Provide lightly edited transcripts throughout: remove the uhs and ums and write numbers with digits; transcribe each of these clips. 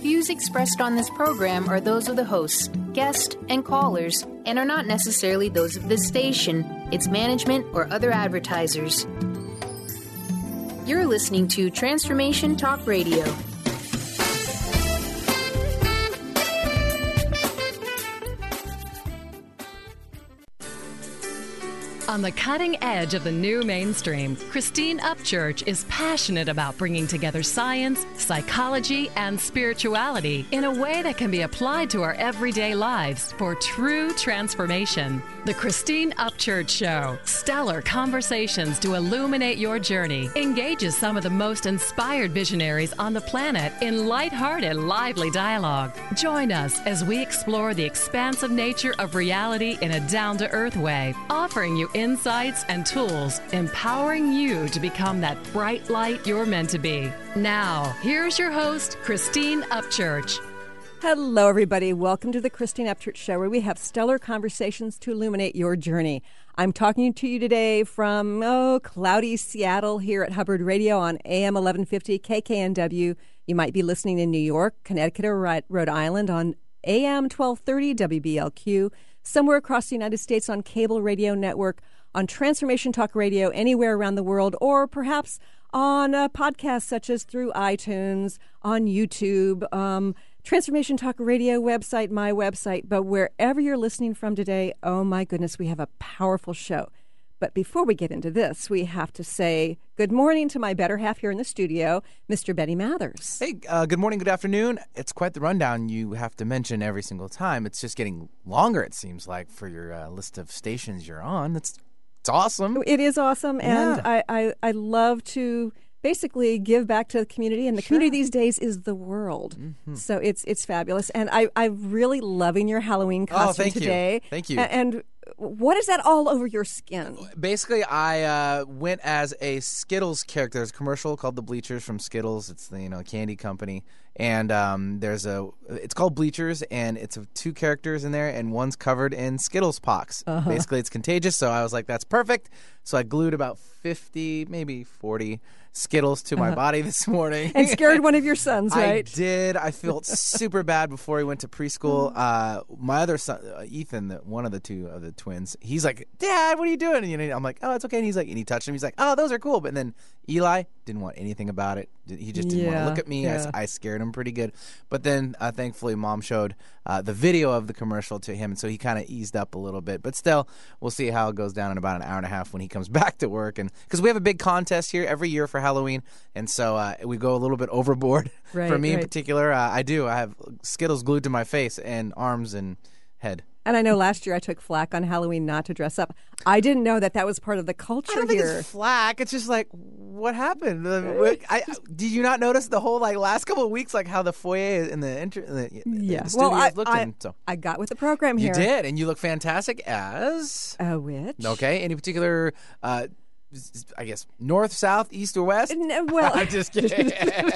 Views expressed on this program are those of the hosts, guests, and callers, and are not necessarily those of this station, its management, or other advertisers. You're listening to Transformation Talk Radio. On the cutting edge of the new mainstream, Christine Upchurch is passionate about bringing together science, psychology, and spirituality in a way that can be applied to our everyday lives for true transformation. The Christine Upchurch Show, stellar conversations to illuminate your journey, engages some of the most inspired visionaries on the planet in lighthearted, lively dialogue. Join us as we explore the expansive nature of reality in a down-to-earth way, offering you insights and tools, empowering you to become that bright light you're meant to be. Now, here's your host, Christine Upchurch. Hello, everybody. Welcome to the Christine Upchurch Show, where we have stellar conversations to illuminate your journey. I'm talking to you today from, cloudy Seattle here at Hubbard Radio on AM 1150 KKNW. You might be listening in New York, Connecticut, or Rhode Island on AM 1230 WBLQ, somewhere across the United States on cable radio network, on Transformation Talk Radio anywhere around the world, or perhaps on podcasts such as through iTunes, on YouTube, Transformation Talk Radio website, my website. But wherever you're listening from today, oh my goodness, we have a powerful show. But before we get into this, we have to say good morning to my better half here in the studio, Mr. Benny Mathers. Hey, good morning, good afternoon. It's quite the rundown you have to mention every single time. It's just getting longer, it seems like, for your list of stations you're on. It's awesome. It is awesome, and Yeah. I love to basically give back to the community, and the community these days is the world. Mm-hmm. So it's fabulous, and I'm really loving your Halloween costume today. Thank you. And what is that all over your skin? Basically, I went as a Skittles character. There's a commercial called The Bleachers from Skittles. It's the candy company, and it's called Bleachers, and it's two characters in there, and one's covered in Skittles pox. Uh-huh. Basically, it's contagious. So I was like, that's perfect. So I glued about 50, maybe 40 Skittles to my body this morning. And scared one of your sons, right? I did. I felt super bad before he went to preschool. My other son, Ethan, one of the two of the twins, he's like, Dad, what are you doing? And I'm like, oh, it's okay. And he touched him. He's like, oh, those are cool. But then Eli didn't want anything about it. He just didn't want to look at me. Yeah. I scared him pretty good. But then, thankfully, Mom showed the video of the commercial to him, and so he kind of eased up a little bit. But still, we'll see how it goes down in about an hour and a half when he comes back to work. And because we have a big contest here every year for Halloween, and so we go a little bit overboard. For me in particular, I have Skittles glued to my face and arms and head. And I know last year I took flack on Halloween not to dress up. I didn't know that was part of the culture here. I don't think it's flack. It's just like, what happened? Did you not notice the whole last couple of weeks, how the foyer and the studios looked? I got with the program here. You did, and you look fantastic as which? Okay, any particular? I guess north, south, east, or west? Well, I'm just kidding.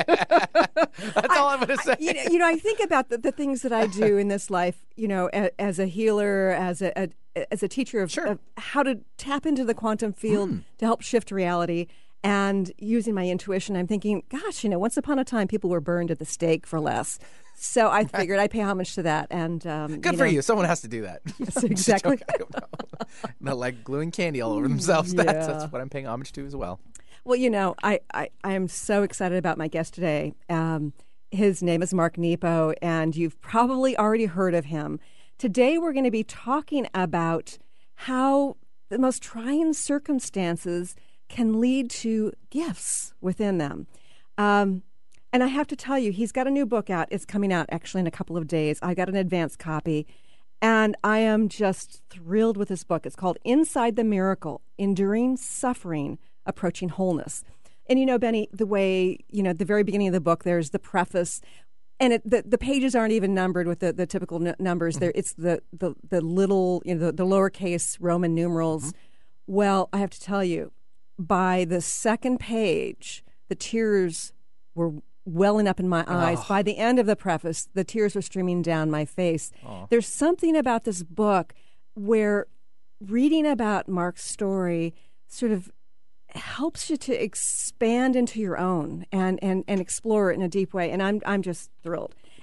That's all I'm going to say. I think about the things that I do in this life. As a healer, as a teacher of how to tap into the quantum field to help shift reality, and using my intuition. I'm thinking, gosh, once upon a time, people were burned at the stake for less. So I figured I'd pay homage to that. And good for you. Someone has to do that. Yes, exactly. Not like gluing candy all over themselves. Yeah. That's what I'm paying homage to as well. Well, I am so excited about my guest today. His name is Mark Nepo, and you've probably already heard of him. Today we're going to be talking about how the most trying circumstances can lead to gifts within them. And I have to tell you, he's got a new book out. It's coming out actually in a couple of days. I got an advance copy, and I am just thrilled with this book. It's called Inside the Miracle, Enduring Suffering, Approaching Wholeness. And Benny, the way, at the very beginning of the book, there's the preface, and the pages aren't even numbered with the typical numbers. There, it's the little, the lowercase Roman numerals. Mm-hmm. Well, I have to tell you, by the second page, the tears were welling up in my eyes. By the end of the preface, the tears were streaming down my face. There's something about this book where reading about Mark's story sort of helps you to expand into your own and explore it in a deep way. And I'm just thrilled.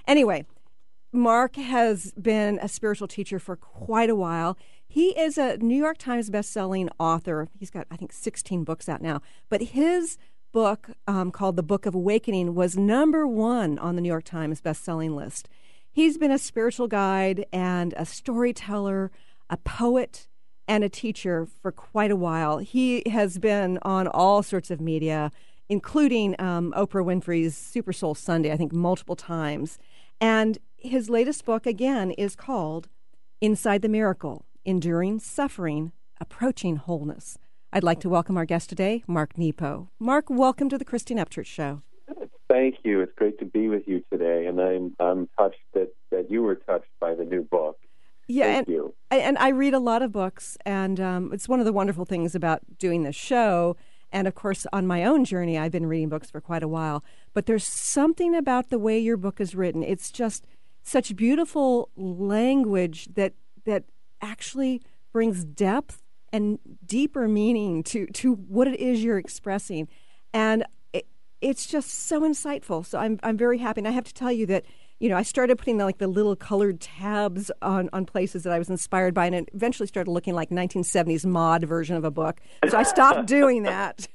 Anyway, Mark has been a spiritual teacher for quite a while. He is a New York Times best-selling author. He's got, I think, 16 books out now. But his book, called The Book of Awakening, was #1 on the New York Times best-selling list. He's been a spiritual guide and a storyteller, a poet, and a teacher for quite a while. He has been on all sorts of media, including Oprah Winfrey's Super Soul Sunday, I think multiple times. And his latest book, again, is called Inside the Miracle, Enduring Suffering, Approaching Wholeness. I'd like to welcome our guest today, Mark Nepo. Mark, welcome to the Christine Upchurch Show. Thank you. It's great to be with you today, and I'm touched that you were touched by the new book. Yeah, Thank you. And I read a lot of books, and it's one of the wonderful things about doing this show. And, of course, on my own journey, I've been reading books for quite a while. But there's something about the way your book is written. It's just such beautiful language that actually brings depth and deeper meaning to what it is you're expressing. And it's just so insightful. So I'm very happy. And I have to tell you that, I started putting the little colored tabs on places that I was inspired by, and it eventually started looking like 1970s mod version of a book. So I stopped doing that.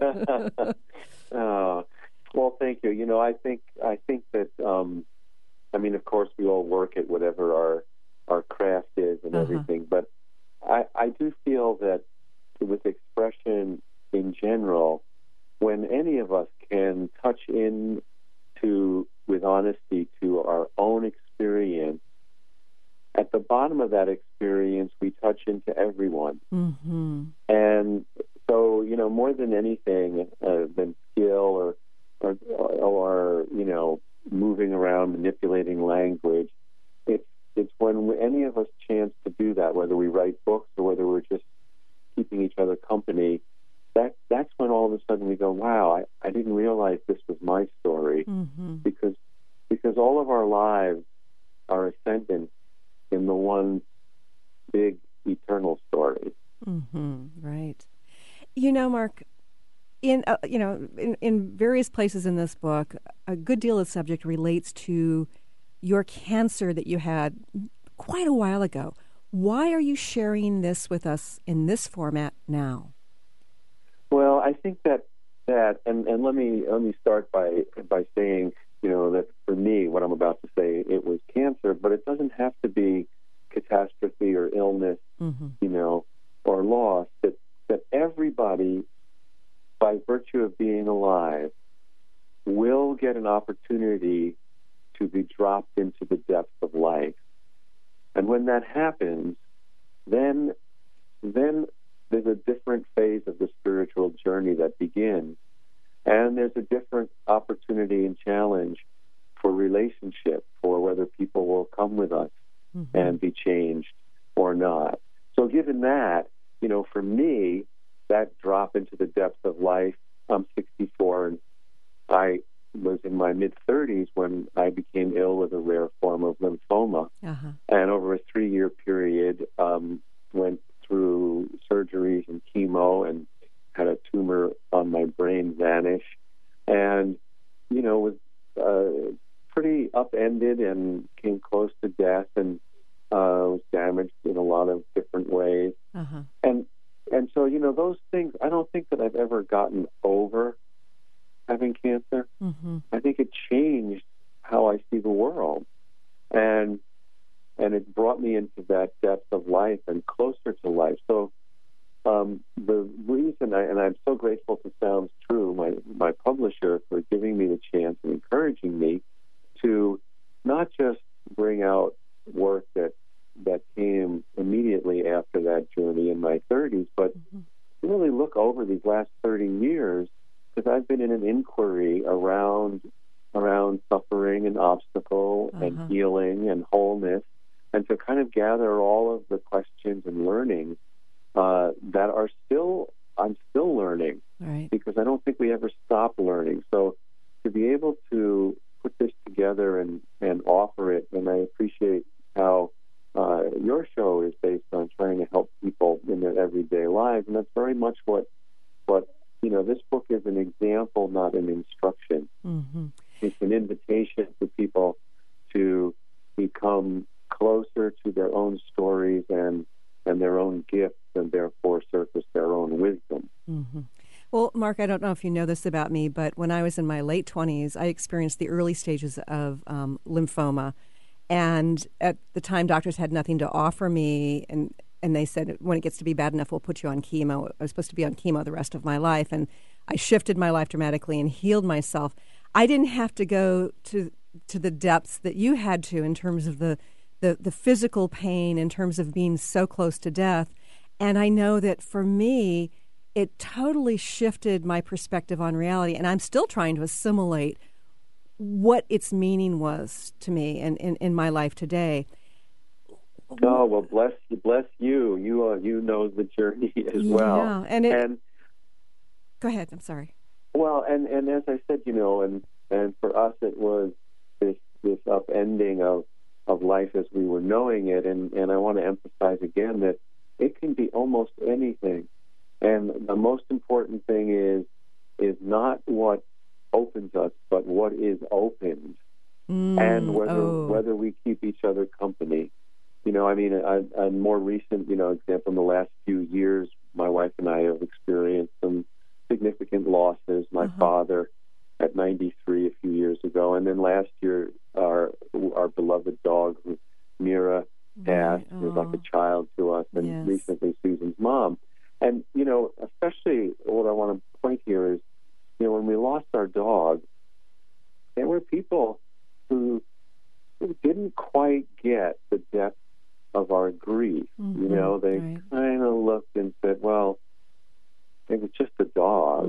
Well, thank you. I think that, of course, we all work at whatever our craft is and everything, but I do feel that with expression in general, when any of us can touch in with honesty to our own experience, at the bottom of that experience, we touch into everyone. Mm-hmm. And so, more than anything, than skill or moving around, manipulating language, it's when any of us chance to do that, whether we write books or whether we're just keeping each other company, that's when all of a sudden we go, wow, I didn't realize this was my story. Mm-hmm. Because all of our lives are ascendant in the one big eternal story. Mm-hmm. Right. Mark, in various places in this book, a good deal of the subject relates to your cancer that you had quite a while ago. Why are you sharing this with us in this format now? Well, I think that and let me start by saying, that for me, what I'm about to say, it was cancer, but it doesn't have to be catastrophe or illness, or loss. That everybody, by virtue of being alive, will get an opportunity to be dropped into the depths of life. And when that happens, then there's a different phase of the spiritual journey that begins. And there's a different opportunity and challenge for relationship, for whether people will come with us and be changed or not. So given that, for me, that drop into the depths of life, I'm 64, and I was in my mid-30s when I became ill with a rare form of lymphoma. And over a 3-year period, went through surgeries and chemo and had a tumor on my brain vanish. And, was pretty upended and came close to death and was damaged in a lot of different ways. And so, those things, I don't think that I've ever gotten over having cancer. I think it changed how I see the world. And it brought me into that depth of life and closer to life. So the reason, and I'm so grateful to Sounds True, my publisher, for giving me the chance and encouraging me to not just bring out work that came immediately after that journey in my 30s, but really look over these last 30 years, because I've been in an inquiry around suffering and obstacle and healing and wholeness, and to kind of gather all of the questions and learnings that I'm still learning, right? Because I don't think we ever stop learning. So to be able to put this together and offer it, and I appreciate how your show is based on trying to help people in their everyday lives, and that's very much what this book is an example, not an instruction. It's an invitation for people Mark, I don't know if you know this about me, but when I was in my late 20s, I experienced the early stages of lymphoma. And at the time, doctors had nothing to offer me, and they said, when it gets to be bad enough, we'll put you on chemo. I was supposed to be on chemo the rest of my life, and I shifted my life dramatically and healed myself. I didn't have to go to the depths that you had to in terms of the physical pain, in terms of being so close to death. And I know that for me, it totally shifted my perspective on reality, and I'm still trying to assimilate what its meaning was to me in my life today. Oh, well, bless you. You know the journey as well. Yeah, and go ahead. I'm sorry. Well, and as I said, and for us, it was this upending of life as we were knowing it, and I want to emphasize again that it can be almost anything, and the most important thing is not what opens us, but what is opened, and whether we keep each other company. A more recent, example, in the last few years, my wife and I have experienced some significant losses. My father at 93 a few years ago, and then last year, our beloved dog, Mira, passed. It was like a child to us, and recently Susan's mom. And, especially what I want to point here is, when we lost our dog, there were people who didn't quite get the depth of our grief. They kind of looked and said, well, it was just a dog,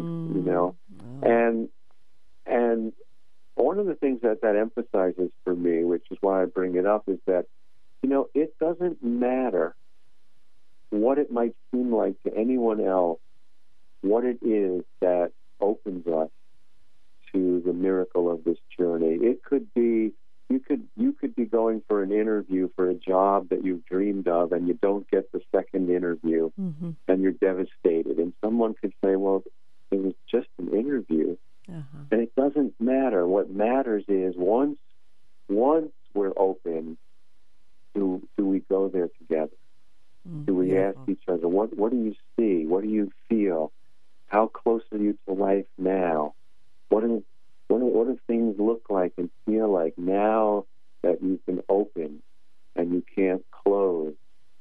And one of the things that emphasizes for me, which is why I bring it up, is that, it doesn't matter what it might seem like to anyone else, what it is that opens us to the miracle of this journey. It could be, you could be going for an interview for a job that you've dreamed of, and you don't get the second interview, and you're devastated. And someone could say, well, it was just an interview. And it doesn't matter. What matters is once we're open, do we go there together? Do we ask each other, what do you see? What do you feel? How close are you to life now? What do things look like and feel like now that you can open and you can't close?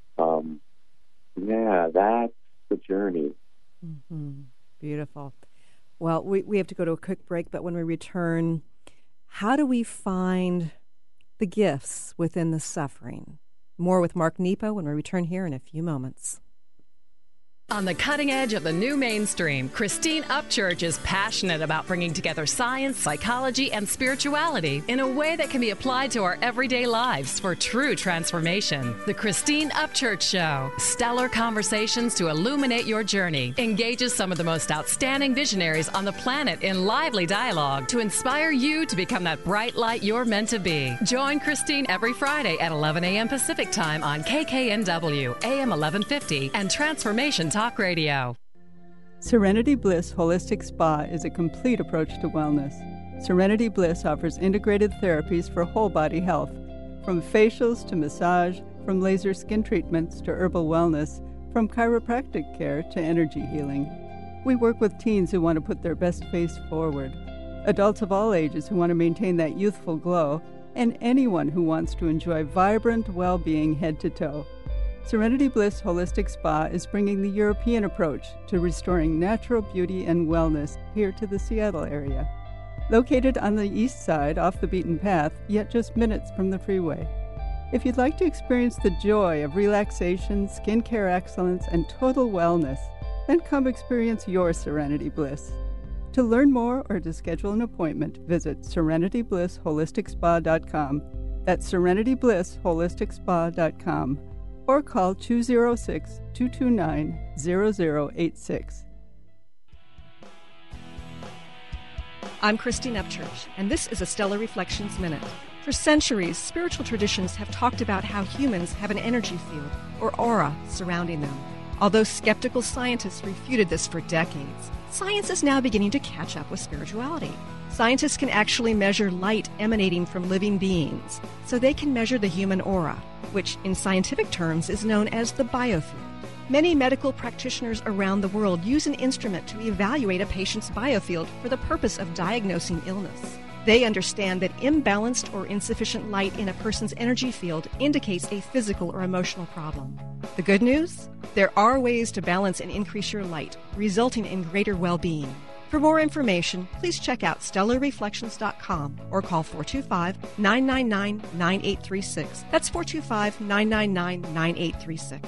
That's the journey. Beautiful. Well, we have to go to a quick break, but when we return, how do we find the gifts within the suffering? More with Mark Nepo when we return here in a few moments. On the cutting edge of the new mainstream, Christine Upchurch is passionate about bringing together science, psychology, and spirituality in a way that can be applied to our everyday lives for true transformation. The Christine Upchurch Show, stellar conversations to illuminate your journey, engages some of the most outstanding visionaries on the planet in lively dialogue to inspire you to become that bright light you're meant to be. Join Christine every Friday at 11 a.m. Pacific Time on KKNW, AM 1150, and Transformation Talk Radio. Serenity Bliss Holistic Spa is a complete approach to wellness. Serenity Bliss offers integrated therapies for whole body health, from facials to massage, from laser skin treatments to herbal wellness, from chiropractic care to energy healing. We work with teens who want to put their best face forward, adults of all ages who want to maintain that youthful glow, and anyone who wants to enjoy vibrant well-being head to toe. Serenity Bliss Holistic Spa is bringing the European approach to restoring natural beauty and wellness here to the Seattle area. Located on the east side off the beaten path, yet just minutes from the freeway. If you'd like to experience the joy of relaxation, skincare excellence, and total wellness, then come experience your Serenity Bliss. To learn more or to schedule an appointment, visit SerenityBlissHolisticSpa.com. That's SerenityBlissHolisticSpa.com. Or call 206-229-0086. I'm Christine Upchurch, and this is a Stellar Reflections Minute. For centuries, spiritual traditions have talked about how humans have an energy field, or aura, surrounding them. Although skeptical scientists refuted this for decades, science is now beginning to catch up with spirituality. Scientists can actually measure light emanating from living beings, so they can measure the human aura, which in scientific terms is known as the biofield. Many medical practitioners around the world use an instrument to evaluate a patient's biofield for the purpose of diagnosing illness. They understand that imbalanced or insufficient light in a person's energy field indicates a physical or emotional problem. The good news? There are ways to balance and increase your light, resulting in greater well-being. For more information, please check out stellarreflections.com or call 425-999-9836. That's 425-999-9836.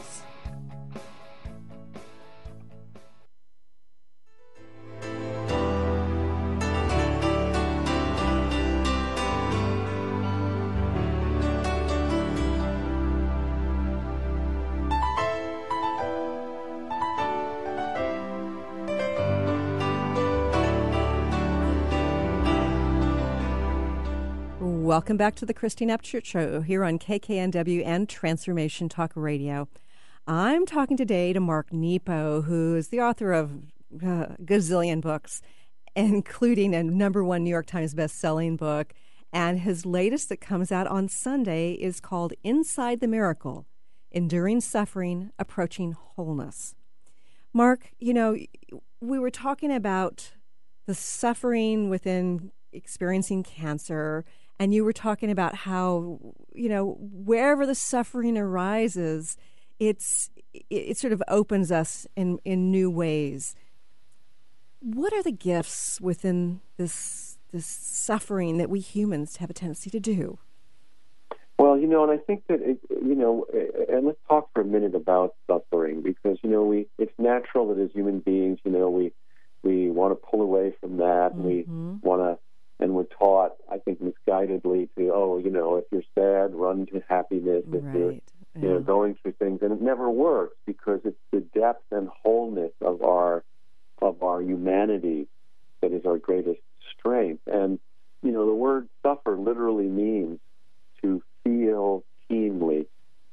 Welcome back to the Christine Upchurch Show here on KKNW and Transformation Talk Radio. I'm talking today to Mark Nepo, who is the author of a gazillion books, including a #1 New York Times best-selling book. And his latest that comes out on Sunday is called Inside the Miracle, Enduring Suffering, Approaching Wholeness. Mark, we were talking about the suffering within experiencing cancer, and you were talking about how, wherever the suffering arises, it sort of opens us in new ways. What are the gifts within this suffering that we humans have a tendency to do? Well, and I think that, and let's talk for a minute about suffering, because, it's natural that as human beings, we want to pull away from that, and we want to. And we're taught, I think, misguidedly to, if you're sad, run to happiness. If you're, going through things, and it never works because it's the depth and wholeness of our humanity that is our greatest strength. And the word suffer literally means to feel keenly.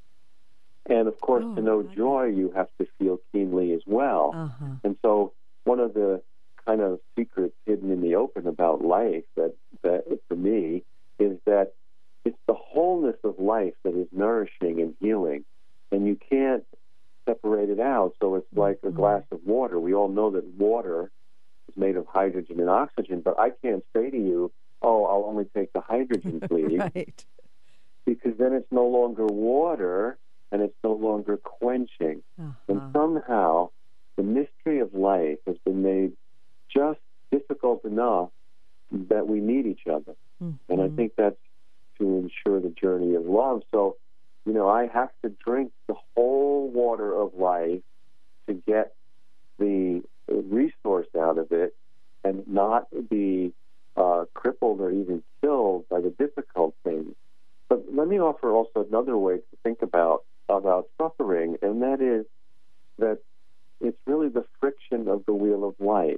And of course, to know joy, you have to feel keenly as well. And so, one of the kind of secrets hidden in the open about life that for me is that it's the wholeness of life that is nourishing and healing, and you can't separate it out. So it's like a glass of water. We all know that water is made of hydrogen and oxygen, but I can't say to you, I'll only take the hydrogen, please. Right. Because then it's no longer water and it's no longer quenching. And somehow the mystery of life has been made just difficult enough that we need each other. And I think that's to ensure the journey of love. So, I have to drink the whole water of life to get the resource out of it and not be crippled or even killed by the difficult things. But let me offer also another way to think about suffering, and that is that it's really the friction of the wheel of life.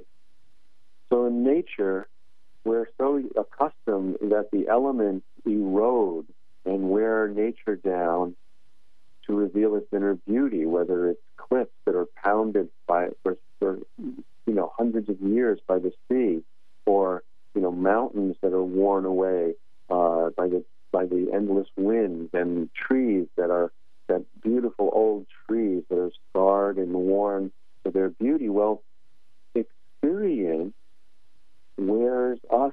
So in nature, we're so accustomed that the elements erode and wear nature down to reveal its inner beauty, whether it's cliffs that are pounded for hundreds of years by the sea, or mountains that are worn away by the endless winds, and trees that beautiful old trees that are scarred and worn to their beauty. Well, experience wears us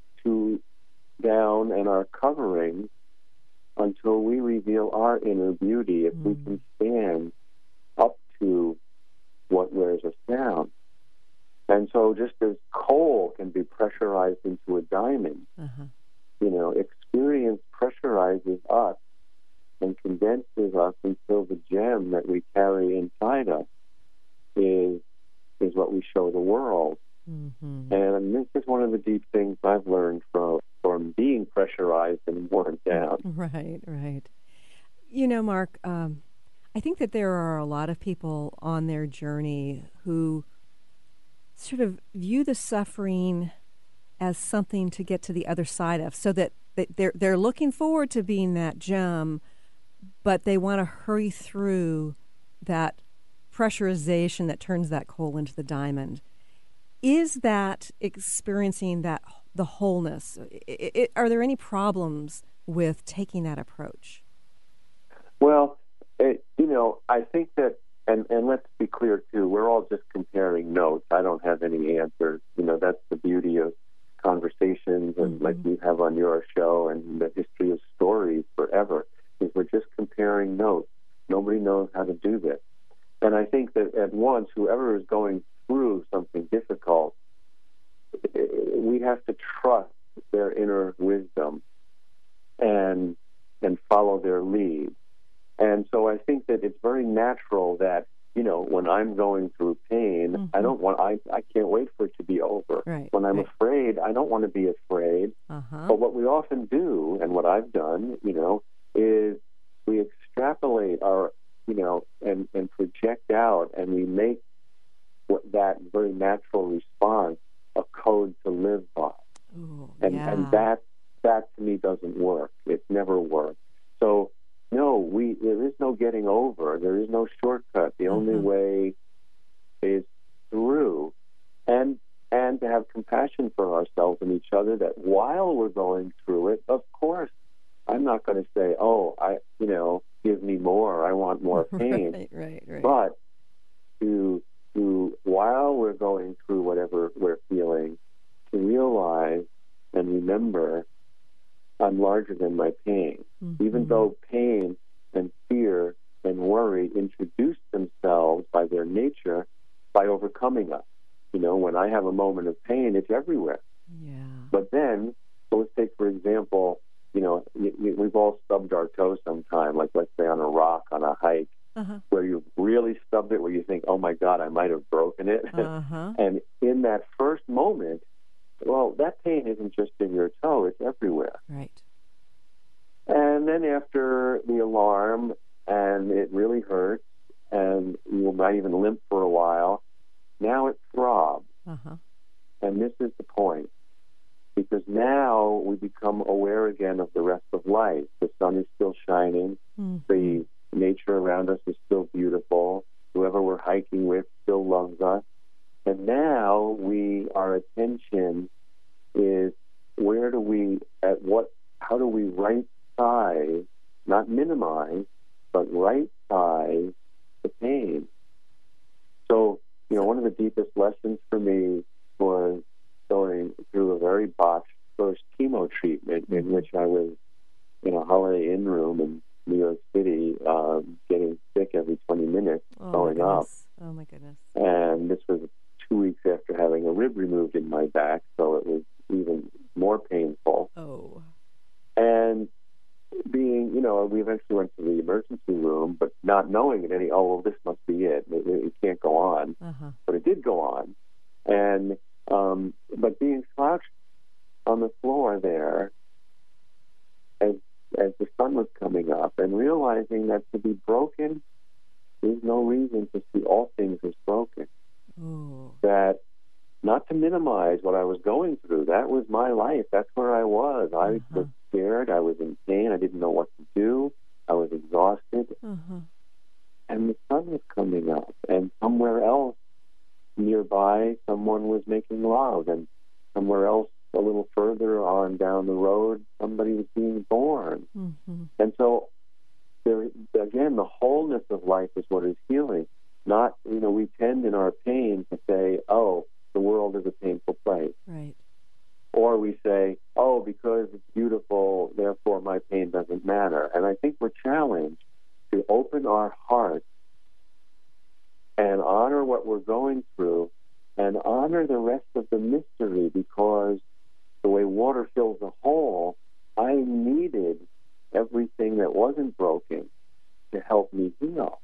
down and our covering until we reveal our inner beauty, if we can stand up to what wears us down. And so just as coal can be pressurized into a diamond, experience pressurizes us and condenses us until the gem that we carry inside us is what we show the world. And this is one of the deep things I've learned from being pressurized and worn down. Right. Mark, I think that there are a lot of people on their journey who sort of view the suffering as something to get to the other side of, so that they're looking forward to being that gem, but they want to hurry through that pressurization that turns that coal into the diamond. Is that experiencing the wholeness? Are there any problems with taking that approach? Well, I think that And let's be clear, too, we're all just comparing notes. I don't have any answers. That's the beauty of conversations and like we have on your show and the history of stories forever, is we're just comparing notes. Nobody knows how to do this. And I think that at once, whoever is going through something difficult, we have to trust their inner wisdom and follow their lead. And so I think that it's very natural that, when I'm going through pain, I can't wait for it to be over. Right, when I'm afraid, I don't want to be afraid. But what we often do, and what I've done, is we extrapolate our, and project out, and we make that very natural response a code to live by. Ooh, and that to me doesn't work. It's never worked. So no, there is no getting over. There is no shortcut. The only way is through, and to have compassion for ourselves and each other, that while we're going through it, of course, I'm not going to say, give me more. I want more pain. Right. But to while we're going through whatever we're feeling, to realize and remember, I'm larger than my pain. Even though pain and fear and worry introduce themselves by their nature by overcoming us. When I have a moment of pain, it's everywhere. Yeah. But then, so let's take, for example, we've all stubbed our toe sometime, like let's say on a rock, on a hike, where you really stubbed it, where you think, oh my God, I might have broken it. And in that first moment, well, that pain isn't just in your toe, it's everywhere. Right. And then after the alarm, and it really hurts, and you might even limp for a while, now it throbs. And this is the point. Because now we become aware again of the rest of life. The sun is still shining. The nature around us is still beautiful. Whoever we're hiking with still loves us. And now our attention is how do we right size, not minimize, but right size the pain. So, one of the deepest lessons for me was going through a very botched first chemo treatment in which I was in a Holiday Inn room in New York City, getting sick every 20 minutes, throwing up. Oh, my goodness. And this was 2 weeks after having a rib removed in my back, so it was even more painful. Oh. And being, we eventually went to the emergency room, but not knowing this must be it. It can't go on. But it did go on. And but being slouched on the floor there as the sun was coming up, and realizing that to be broken, there's no reason to see all things as broken. Ooh. That not to minimize what I was going through. That was my life. That's where I was. I was scared. I was in pain. I didn't know what to do. I was exhausted. And the sun was coming up, and somewhere else nearby, someone was making love, and somewhere else a little further on down the road, somebody was being born. And so, again, the wholeness of life is what is healing. Not, we tend in our pain to say, oh, the world is a painful place. Right. Or we say, oh, because it's beautiful, therefore my pain doesn't matter. And I think we're challenged to open our hearts and honor what we're going through and honor the rest of the mystery, because the way water fills a hole, I needed everything that wasn't broken to help me heal.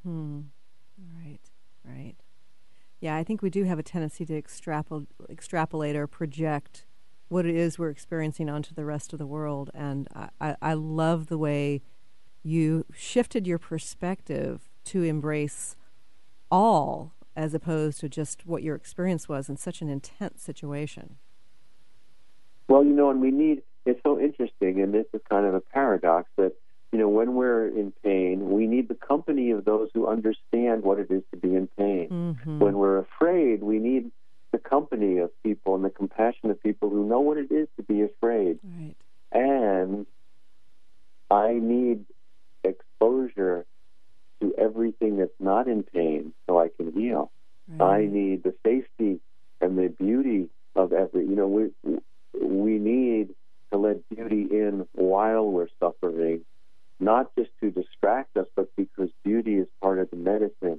Right. Yeah, I think we do have a tendency to extrapolate or project what it is we're experiencing onto the rest of the world. And I love the way you shifted your perspective to embrace all, as opposed to just what your experience was in such an intense situation. Well, and it's so interesting, and this is kind of a paradox, that, when we're in pain, we need the company of those who understand what it is to be in pain. When we're afraid, we need the company of people and the compassion of people who know what it is to be afraid. Right. And I need exposure to everything that's not not in pain so I can heal. Right. I need the safety and the beauty of we need to let beauty in while we're suffering, not just to distract us, but because beauty is part of the medicine.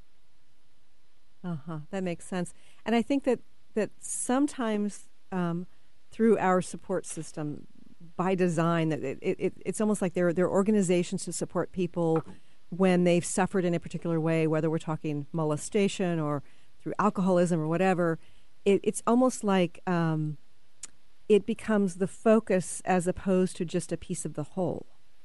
That makes sense. And I think that sometimes through our support system, by design, that it's almost like there are organizations to support people when they've suffered in a particular way, whether we're talking molestation or through alcoholism or whatever. It's almost like it becomes the focus as opposed to just a piece of the whole.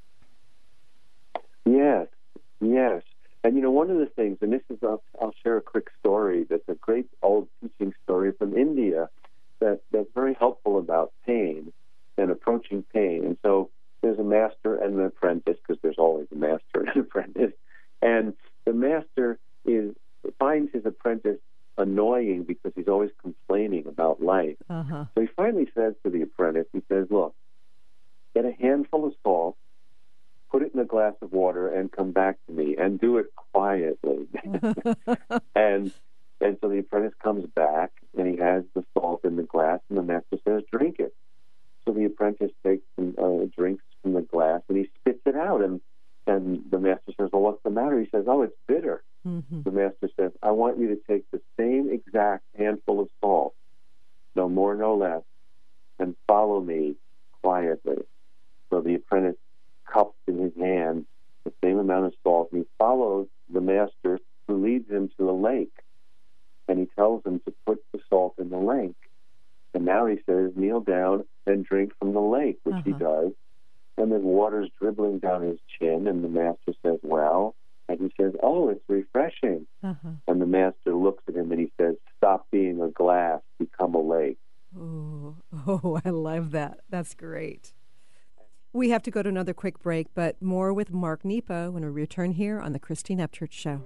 Yes. And, one of the things, and this is, I'll share a quick story that's a great old teaching story from India that's very helpful about pain and approaching pain. And so there's a master and an apprentice, because there's always a master and an apprentice. And the master finds his apprentice annoying because he's always complaining about life. So he finally says to the apprentice, he says, look, get a handful of salt, put it in a glass of water, and come back to me, and do it quietly. and so the apprentice comes back, and he has the salt in the glass, and the master says, drink it. So the apprentice takes some drinks from the glass, and he spits it out, and the master says, well, what's the matter? He says, oh, it's bitter. The master says, I want you to take the same exact handful of salt, no more, no less, and follow me quietly. So the apprentice cups in his hand the same amount of salt, and he follows the master, who leads him to a lake, and he tells him to put the salt in the lake. And now he says, kneel down and drink from the lake, which he does. And then water's dribbling down his chin, and the master says, well, and he says, oh, it's refreshing. And the master looks at him and he says, stop being a glass, become a lake. Oh, I love that. That's great. We have to go to another quick break, but more with Mark Nepo when we return here on the Christine Upchurch Show.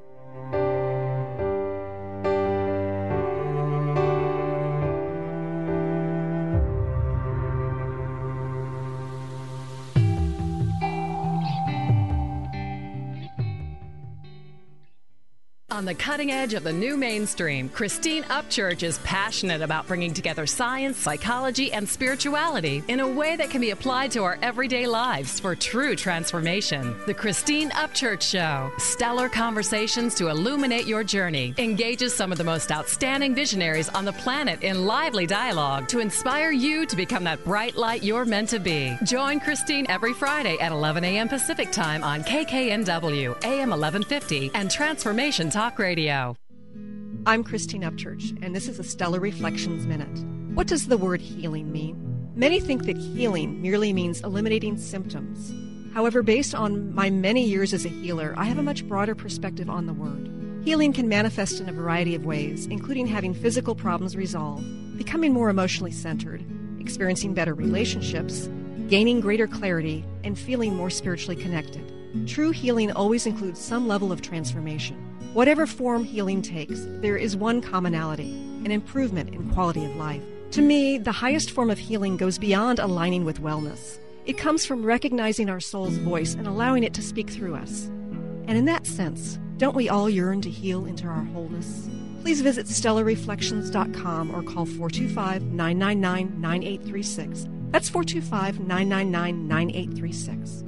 On the cutting edge of the new mainstream, Christine Upchurch is passionate about bringing together science, psychology, and spirituality in a way that can be applied to our everyday lives for true transformation. The Christine Upchurch Show, stellar conversations to illuminate your journey, engages some of the most outstanding visionaries on the planet in lively dialogue to inspire you to become that bright light you're meant to be. Join Christine every Friday at 11 a.m. Pacific Time on KKNW, AM 1150, and Transformation Talk Radio. I'm Christine Upchurch, and this is a Stellar Reflections Minute. What does the word healing mean? Many think that healing merely means eliminating symptoms. However, based on my many years as a healer, I have a much broader perspective on the word. Healing can manifest in a variety of ways, including having physical problems resolved, becoming more emotionally centered, experiencing better relationships, gaining greater clarity, and feeling more spiritually connected. True healing always includes some level of transformation. Whatever form healing takes, there is one commonality, an improvement in quality of life. To me, the highest form of healing goes beyond aligning with wellness. It comes from recognizing our soul's voice and allowing it to speak through us. And in that sense, don't we all yearn to heal into our wholeness? Please visit stellarreflections.com or call 425-999-9836. That's 425-999-9836.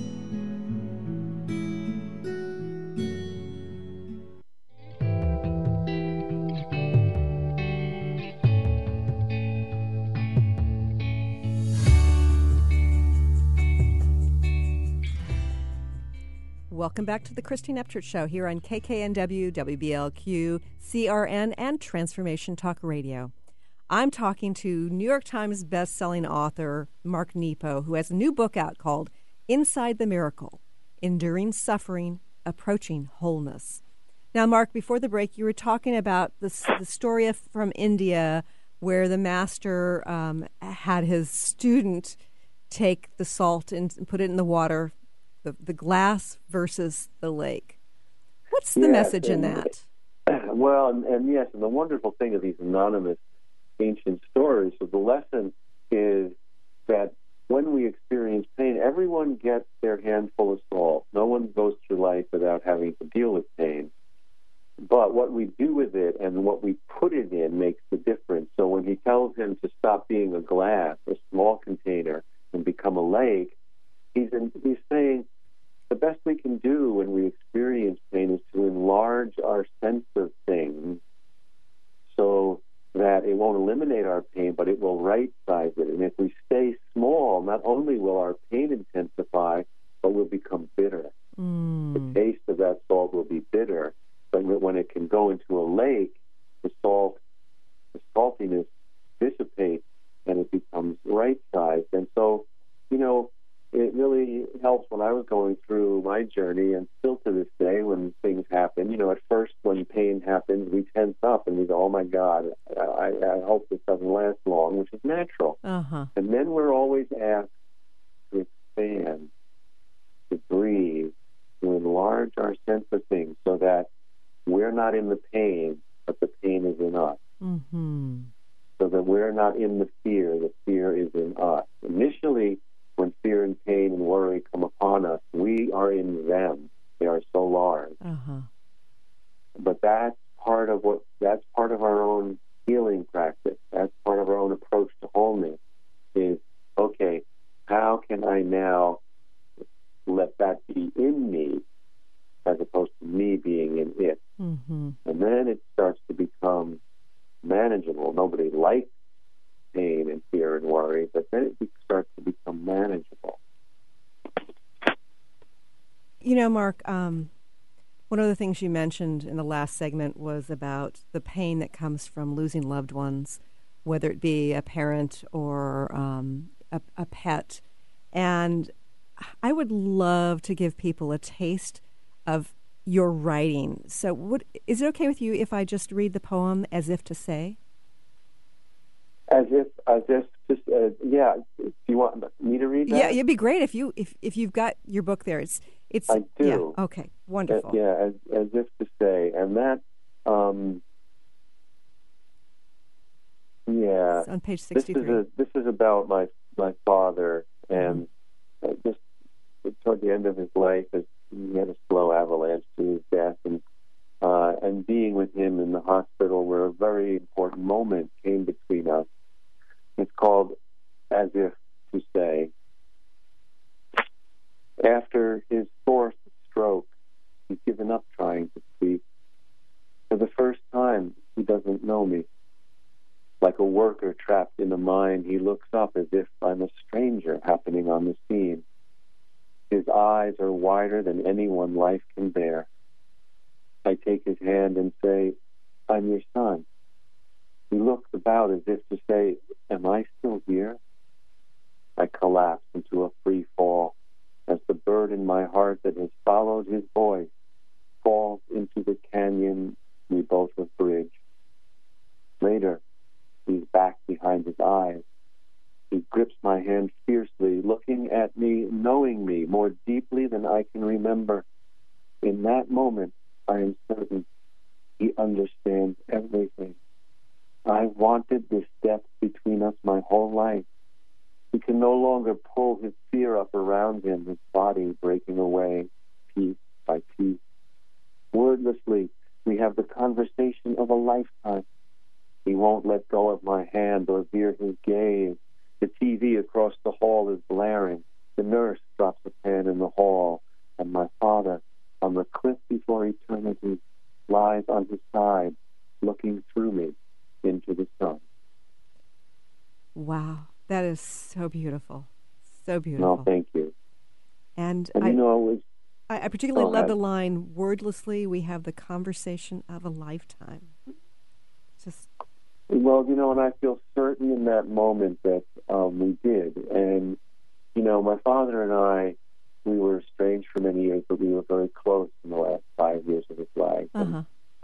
Welcome back to the Christine Upchurch Show here on KKNW, WBLQ, CRN, and Transformation Talk Radio. I'm talking to New York Times best-selling author Mark Nepo, who has a new book out called Inside the Miracle, Enduring Suffering, Approaching Wholeness. Now, Mark, before the break, you were talking about the story from India where the master had his student take the salt and put it in the water, the glass versus the lake. What's the message in that? Well, and yes, and the wonderful thing of these anonymous ancient stories, so the lesson is that when we experience pain, everyone gets their handful of salt. No one goes through life without having to deal with pain. But what we do with it and what we put it in makes the difference. So when he tells him to stop being a glass, a small container, and become a lake, he's saying the best we can do when we experience pain is to enlarge our sense of things so that it won't eliminate our pain, but it will right-size it. And if we stay small, not only will our pain intensify, but we'll become bitter. The taste of that salt will be bitter. But when it can go into a lake, the saltiness dissipates and it becomes right-sized. And so, it really helps when I was going through my journey, and still to this day when things happen. At first when pain happens, we tense up and we go, oh my God, I hope this doesn't last long, which is natural. Uh-huh. And then we're always asked to expand, to breathe, to enlarge our sense of things so that we're not in the pain, but the pain is in us. Mm-hmm. So that we're not in the fear is in us. Initially, when fear and pain and worry come upon us, we are in them. They are so large. Uh-huh. But that's part of our own healing practice. That's part of our own approach to wholeness is, okay, how can I now let that be in me as opposed to me being in it? Mm-hmm. And then it starts to become manageable. Nobody likes pain and fear and worry, but then it starts to become manageable. Mark, one of the things you mentioned in the last segment was about the pain that comes from losing loved ones, whether it be a parent or a pet. And I would love to give people a taste of your writing. So is it okay with you if I just read the poem As If to Say? As if, yeah. Do you want me to read that? Yeah, it'd be great if you've got your book there. It's. I do. Yeah. Okay. Wonderful. As if to say, and that. Yeah. It's on page 63. This is about my father, and just toward the end of his life, as he had a slow avalanche to his death, and being with him in the hospital, where a very important moment came between us. It's called As If to Say. After his fourth stroke, he's given up trying to speak. For the first time, he doesn't know me. Like a worker trapped in a mine, he looks up as if I'm a stranger happening on the scene. His eyes are wider than anyone life can bear. I take his hand and say, I'm your son. He looks about as if to say, am I still here? I collapse into a free fall as the bird in my heart that has followed his voice falls into the canyon we both have bridged. Later, he's back behind his eyes. He grips my hand fiercely, looking at me, knowing me more deeply than I can remember. In that moment, I am certain he understands everything. I wanted this depth between us my whole life. He can no longer pull his fear up around him, his body breaking away, piece by piece. Wordlessly, we have the conversation of a lifetime. He won't let go of my hand or veer his gaze. The TV across the hall is blaring. The nurse drops a pan in the hall, and my father, on the cliff before eternity, lies on his side, looking through me into the sun. Wow, that is so beautiful. So beautiful. No, thank you. And I particularly love the line, wordlessly, we have the conversation of a lifetime. Well, and I feel certain in that moment that we did. And, my father and I, we were estranged for many years, but we were very close in the last 5 years of his life. Uh-huh.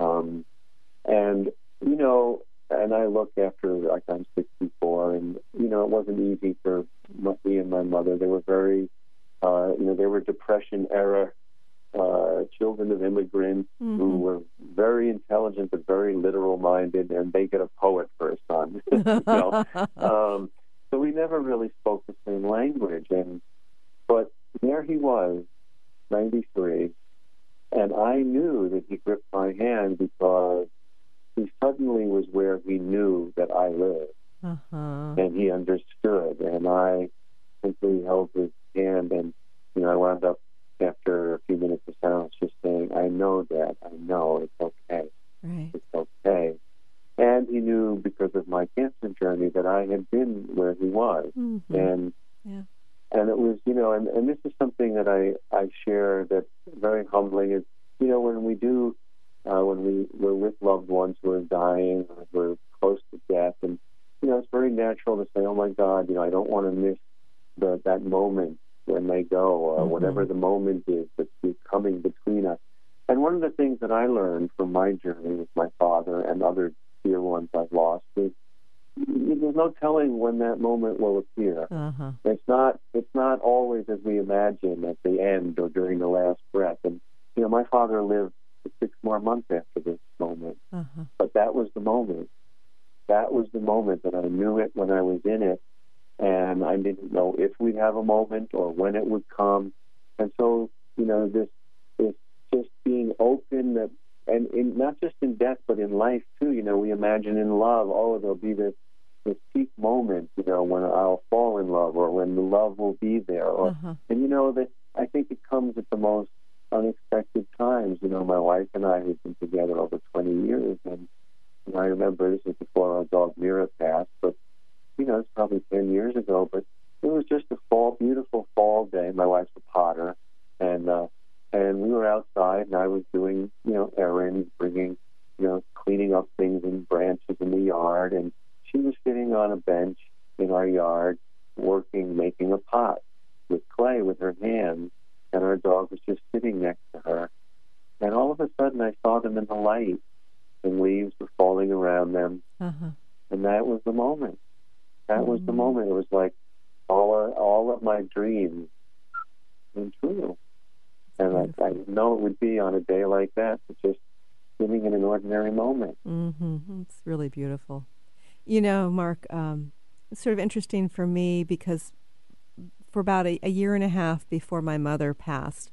And I look after, I'm 64, and, it wasn't easy for me and my mother. They were very, they were Depression-era children of immigrants who were very intelligent but very literal-minded, and they get a poet for a son. So we never really spoke the same language. But there he was, 93, And I knew that he gripped my hand because he suddenly was where he knew that I lived. And he understood. And I simply held his hand, and, I wound up after a few minutes of silence just saying, I know, Dad, I know, it's okay. Right. It's okay. And he knew, because of my cancer journey, that I had been where he was. And it was, and this is something that I share that's very humbling is, when we do, when we're with loved ones who are dying, or we're close to death, and, it's very natural to say, oh my God, I don't want to miss that moment when they go, or whatever the moment is that's coming between us. And one of the things that I learned from my journey with my father and other dear ones I've lost is there's no telling when that moment will appear. It's not always as we imagine at the end or during the last breath. And my father lived for 6 more months after this moment, but that was the moment. That was the moment that I knew it when I was in it, and I didn't know if we'd have a moment or when it would come. And so, this just being open, that, and not just in death, but in life too. We imagine in love, there'll be this peak moment, when I'll fall in love, or when the love will be there. And that I think it comes at the most unexpected times. My wife and I have been together over 20 years, and I remember this was before our dog Mira passed, but it's probably 10 years ago. But it was just a beautiful fall day. My wife's a potter, and we were outside, and I was doing errands, bringing cleaning up things and branches in the yard, and she was sitting on a bench in our yard, working, making a pot with clay with her hands, and our dog was just sitting next to her. And all of a sudden, I saw them in the light, and leaves were falling around them, and that was the moment. That was the moment. It was like all of my dreams came true. And I didn't know it would be on a day like that, but just living in an ordinary moment. It's really beautiful. Mark, it's sort of interesting for me because for about a year and a half before my mother passed,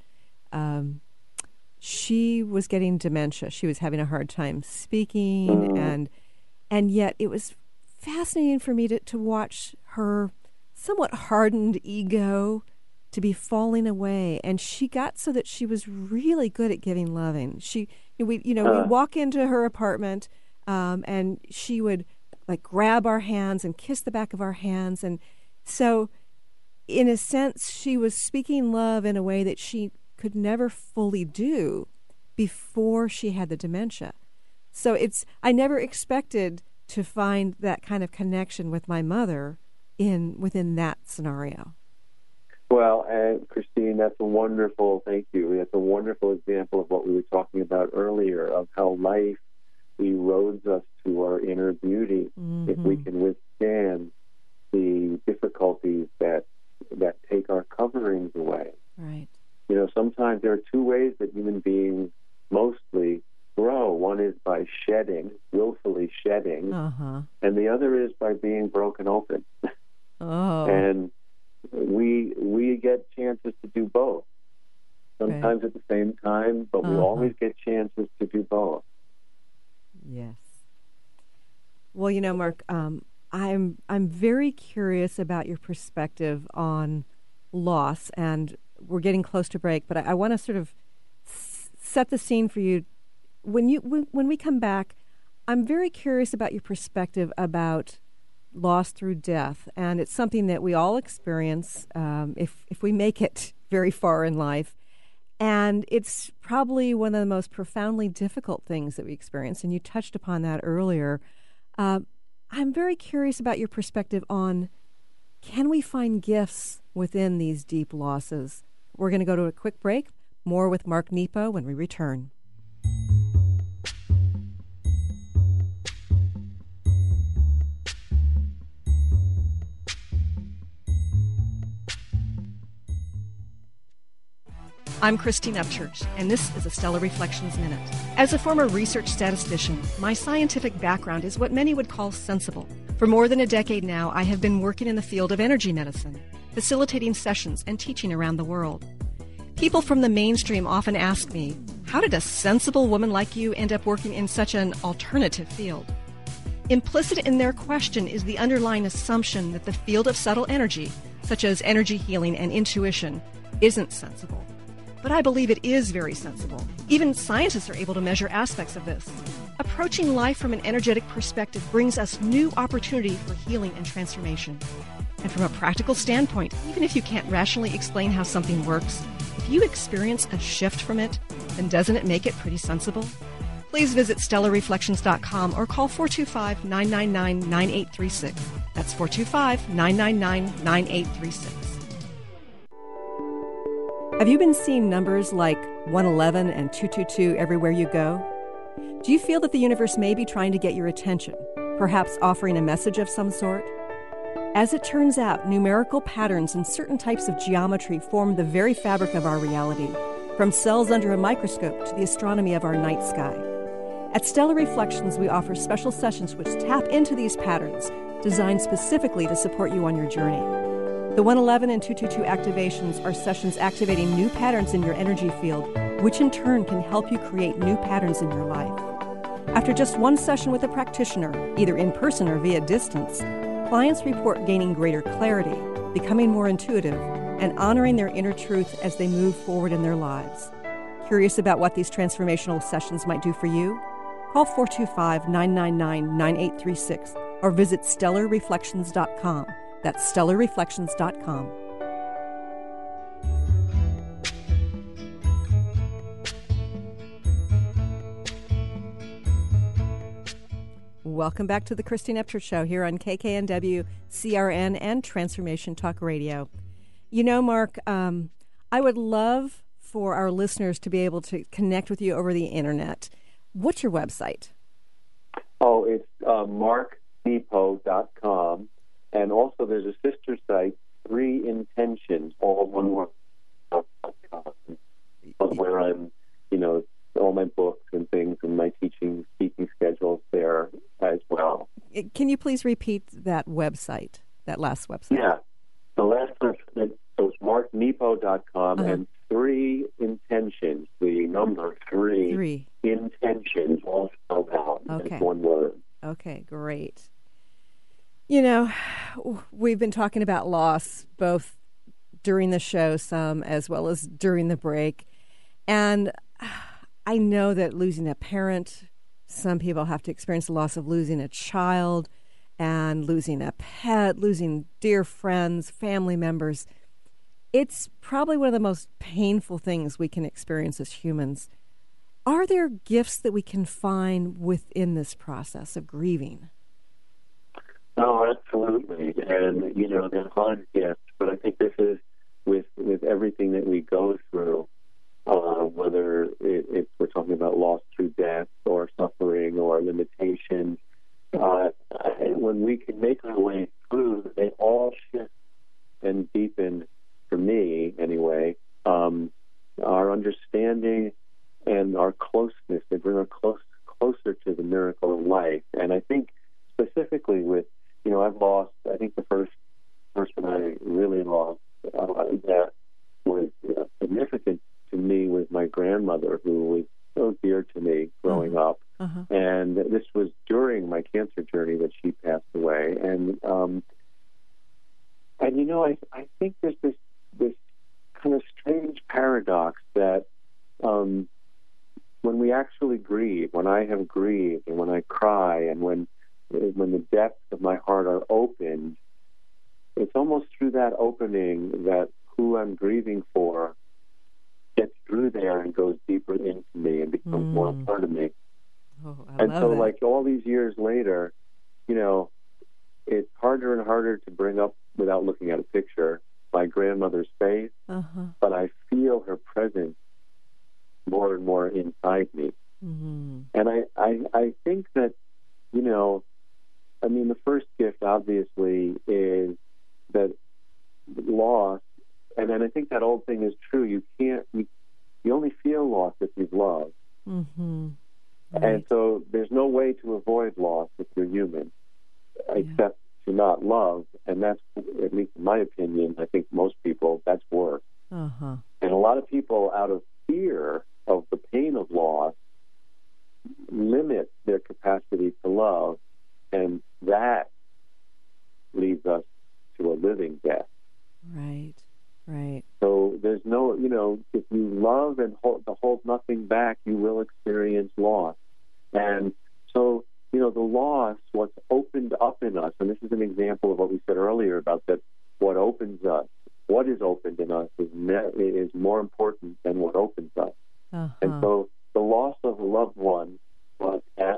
she was getting dementia. She was having a hard time speaking, and yet it was fascinating for me to watch her somewhat hardened ego to be falling away, and she got so that she was really good at giving loving. We'd walk into her apartment, and she would grab our hands and kiss the back of our hands, and so in a sense, she was speaking love in a way that she could never fully do before she had the dementia. So I never expected to find that kind of connection with my mother within that scenario. Well, and Christine, that's a wonderful, thank you. That's a wonderful example of what we were talking about earlier, of how life erodes us to our inner beauty if we can withstand the difficulties that take our coverings away. Right. Sometimes there are 2 ways that human beings mostly grow. One is by shedding, willfully shedding, and the other is by being broken open. And we get chances to do both. Sometimes at the same time, but we always get chances to do both. Yes. Well, Mark, I'm very curious about your perspective on loss, and we're getting close to break, but I want to sort of set the scene for you. When we come back, I'm very curious about your perspective about loss through death, and it's something that we all experience if we make it very far in life, and it's probably one of the most profoundly difficult things that we experience, and you touched upon that earlier. I'm very curious about your perspective on, can we find gifts within these deep losses? We're going to go to a quick break. More with Mark Nepo when we return. I'm Christine Upchurch, and this is a Stellar Reflections Minute. As a former research statistician, my scientific background is what many would call sensible. For more than a decade now, I have been working in the field of energy medicine, facilitating sessions and teaching around the world. People from the mainstream often ask me, How did a sensible woman like you end up working in such an alternative field? Implicit in their question is the underlying assumption that the field of subtle energy, such as energy healing and intuition, isn't sensible. But I believe it is very sensible. Even scientists are able to measure aspects of this. Approaching life from an energetic perspective brings us new opportunity for healing and transformation. And from a practical standpoint, even if you can't rationally explain how something works, if you experience a shift from it, then doesn't it make it pretty sensible? Please visit stellarreflections.com or call 425-999-9836. That's 425-999-9836. Have you been seeing numbers like 111 and 222 everywhere you go? Do you feel that the universe may be trying to get your attention, perhaps offering a message of some sort? As it turns out, numerical patterns and certain types of geometry form the very fabric of our reality, from cells under a microscope to the astronomy of our night sky. At Stellar Reflections, we offer special sessions which tap into these patterns, designed specifically to support you on your journey. The 111 and 222 activations are sessions activating new patterns in your energy field, which in turn can help you create new patterns in your life. After just one session with a practitioner, either in person or via distance, clients report gaining greater clarity, becoming more intuitive, and honoring their inner truth as they move forward in their lives. Curious about what these transformational sessions might do for you? Call 425-999-9836 or visit stellarreflections.com. That's stellarreflections.com. Welcome back to the Christine Upchurch Show here on KKNW, CRN, and Transformation Talk Radio. You know, Mark, I would love for our listeners to be able to connect with you over the internet. What's your website? Oh, it's marknepo.com. And also there's a sister site, 3 Intentions, all one word, where I'm, all my books and things and my speaking schedules there as well. Can you please repeat that website, that last website? Yeah. The last website, so it's marknepo.com and 3 Intentions, the number 3 Intentions, all spelled out. Okay. It's one word. Okay, great. You know, we've been talking about loss both during the show some as well as during the break. And I know that losing a parent, some people have to experience the loss of losing a child and losing a pet, losing dear friends, family members. It's probably one of the most painful things we can experience as humans. Are there gifts that we can find within this process of grieving? No, absolutely. And, they're hard gifts, but I think this is with everything that we go through, whether if we're talking about loss through death or suffering or limitations, when we can make our way through, they all shift and deepen, for me anyway, our understanding and our closeness. They bring us closer to the miracle of life. And I think specifically with, I've lost, I think the first person I really lost that was significant to me was my grandmother, who was so dear to me growing up. Uh-huh. And this was during my cancer journey that she passed away. And I think there's this kind of strange paradox that when we actually grieve, when I have grieved and when I cry and when the depths of my heart are opened, it's almost through that opening that who I'm grieving for gets through there and goes deeper into me and becomes more a part of me. Oh, I love that. Like all these years later, it's harder and harder to bring up without looking at a picture my grandmother's face, but I feel her presence more and more inside me. Mm-hmm. And I think that, the first gift obviously is that loss, and then I think that old thing is true. You only feel loss if you've loved. Mm-hmm. Right. And so there's no way to avoid loss if you're human, except to not love, and that's, at least in my opinion, I think most people, that's work. Uh-huh. And a lot of people, out of fear of the pain of if you love and hold nothing back, you will experience loss. And so, the loss, what's opened up in us, and this is an example of what we said earlier about that what opens us, what is opened in us is more important than what opens us. Uh-huh. And so the loss of a loved one or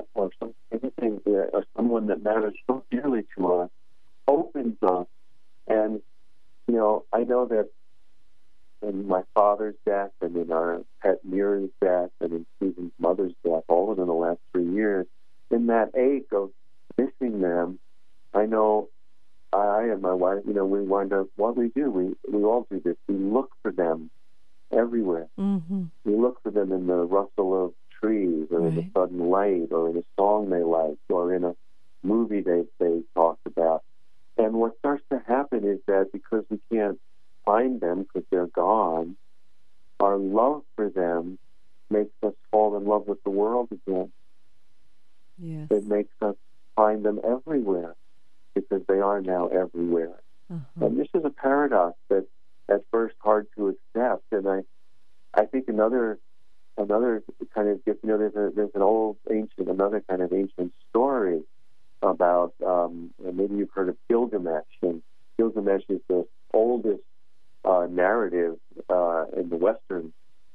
someone that matters so dearly to us opens us. And, I know that in my father's death and in our pet Mira's death and in Susan's mother's death, all within the last 3 years, in that ache of missing them, I know I and my wife, we wind up, what we do, we all do this. We look for them everywhere. Mm-hmm. We look for them in the rustle of trees or in the sudden light or in a song they like or in a movie they talked about. And what starts to happen is that because we can't find them because they're gone, our love for them makes us fall in love with the world again. Yes. It makes us find them everywhere because they are now everywhere. Uh-huh. And this is a paradox that's at first hard to accept. And I think another kind of, there's another kind of ancient story about, maybe you've heard of Gilgamesh. And Gilgamesh is the oldest narrative in the Western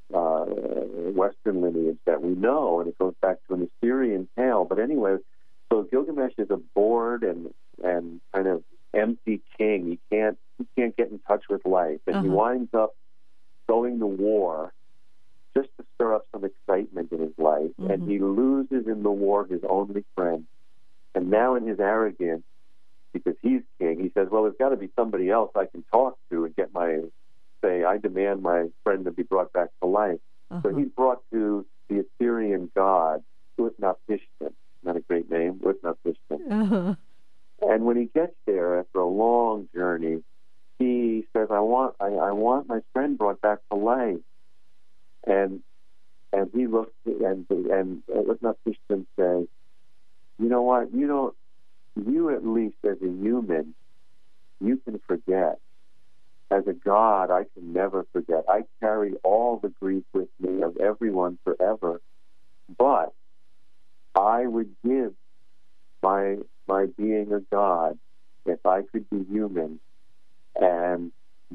lineage that we know, and it goes back to an Assyrian tale. But anyway, so Gilgamesh is a bored and kind of empty king. He can't get in touch with life, and he winds up going to war just to stir up some excitement in his life. Mm-hmm. And he loses in the war his only friend. And now in his arrogance, because he's king, he says, well, there's got to be somebody else I can talk to and I demand my friend to be brought back to life. Uh-huh. So he's brought to the Assyrian god, Utnapishtim. Not a great name, Utnapishtim. Uh-huh. And when he gets there after a long journey, he says, I want my friend brought back to life. And he looks, and Utnapishtim says, you know what, you at least as a human, you can forget. As a god, I can never forget. I carry all the grief with me of everyone forever. But I would give my being a god if I could be human and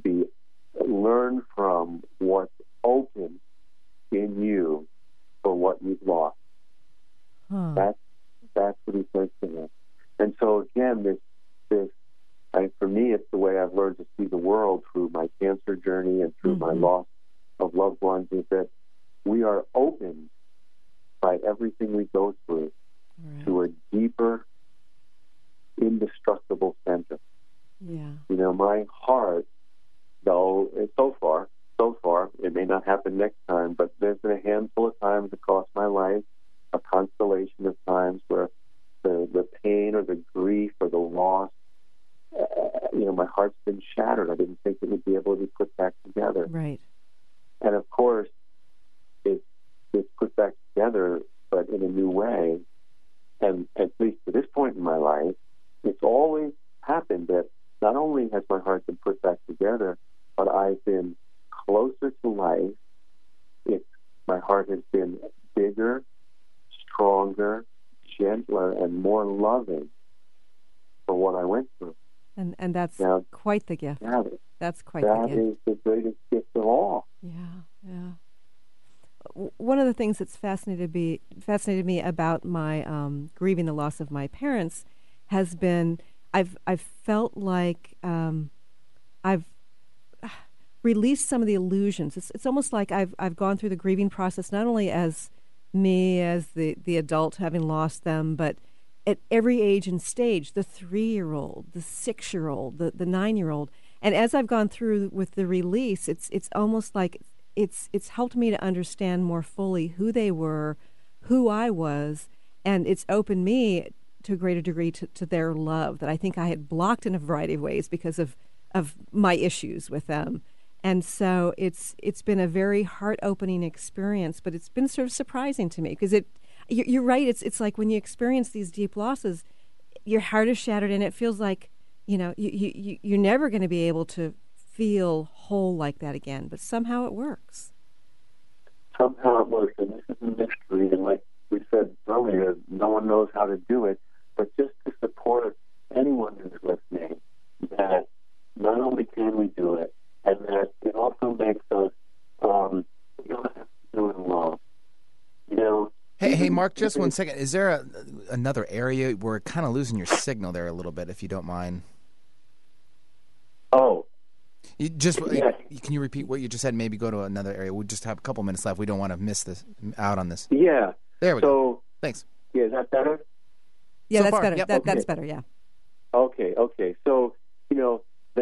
learn from what's open in you for what you've lost. Huh. That's what he says to him. And so again, this for me, it's the way I've learned to see the world through my cancer journey and through my loss of loved ones, is that we are opened by everything we go through to a deeper, indestructible center. Yeah. My heart, though, so far, it may not happen next time, but there's been a handful of times across my life, a constellation of times where the pain or the grief or the loss, my heart's been shattered. I didn't think it would be able to be put back together. Right. And of course, it's put back together, but in a new way. And at least to this point in my life, it's always happened that not only has my heart been put back together, but I've been closer to life. My heart has been bigger, stronger, gentler, and more loving for what I went through. And that's quite the gift. That's quite the gift. That is the greatest gift of all. Yeah. One of the things that's fascinated me about my grieving the loss of my parents has been I've felt like I've released some of the illusions. It's almost like I've gone through the grieving process not only as me as the adult having lost them, but at every age and stage, the 3-year-old, the 6-year-old, the 9-year-old. And as I've gone through with the release, it's almost like it's helped me to understand more fully who they were, who I was, and it's opened me to a greater degree to their love that I think I had blocked in a variety of ways because of my issues with them. And so it's been a very heart-opening experience, but it's been sort of surprising to me because you're right. It's like when you experience these deep losses, your heart is shattered, and it feels like you're never going to be able to feel whole like that again, but somehow it works. Somehow it works, and this is a mystery, and like we said earlier, no one knows how to do it, but just to support anyone who's listening, that not only can we do it, and that it also makes us, we don't have to do it alone. You know. Hey, Mark, just 1 second. Is there another area? We're kind of losing your signal there a little bit, if you don't mind. Oh. Can you repeat what you just said? Maybe go to another area. We just have a couple minutes left. We don't want to miss this out on this. Yeah. There we go. Thanks. Yeah, is that better? Yeah, So that's far, better. yep. That's better, yeah. Okay. So, you know,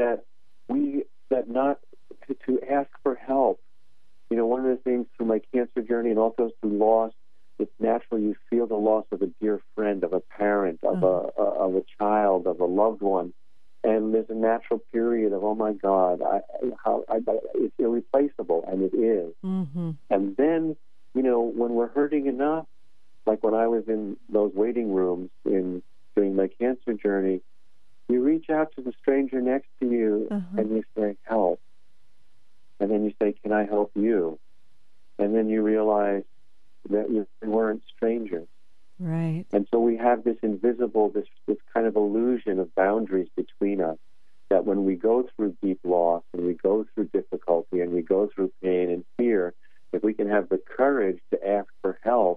to ask for help. You know, one of the things through my cancer journey and also through loss, it's natural you feel the loss of a dear friend, of a parent, of a child, of a loved one. And there's a natural period of, oh my God, it's irreplaceable, and it is. Mm-hmm. And then, you know, when we're hurting enough, like when I was in those waiting rooms during my cancer journey, you reach out to the stranger next to you and you say, help. And then you say, can I help you? And then you realize that we weren't strangers. Right. And so we have this invisible, this kind of illusion of boundaries between us, that when we go through deep loss and we go through difficulty and we go through pain and fear, if we can have the courage to ask for help,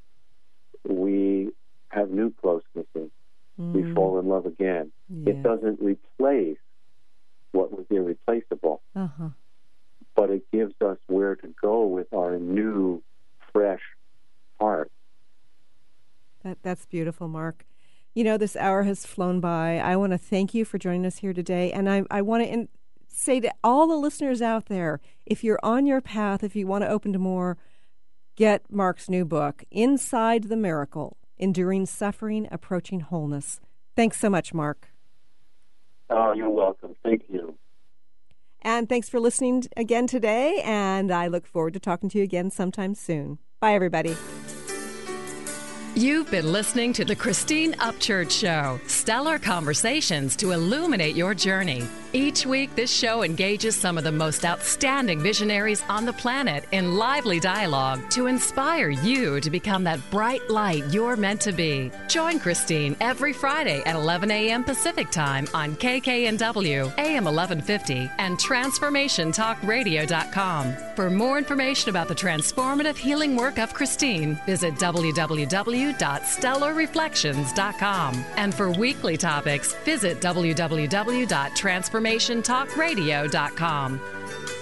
we have new closenesses. We fall in love again. Yeah. It doesn't replace what was irreplaceable, but it gives us where to go with our new, fresh heart. That's beautiful, Mark. You know, this hour has flown by. I want to thank you for joining us here today. And I want to say to all the listeners out there, if you're on your path, if you want to open to more, get Mark's new book, Inside the Miracle, Enduring Suffering, Approaching Wholeness. Thanks so much, Mark. Oh, you're welcome. Thank you. And thanks for listening again today. And I look forward to talking to you again sometime soon. Bye, everybody. You've been listening to The Christine Upchurch Show, stellar conversations to illuminate your journey. Each week, this show engages some of the most outstanding visionaries on the planet in lively dialogue to inspire you to become that bright light you're meant to be. Join Christine every Friday at 11 a.m. Pacific Time on KKNW, AM 1150, and TransformationTalkRadio.com. For more information about the transformative healing work of Christine, visit www.stellarreflections.com. And for weekly topics, visit www.transformationtalkradio.com.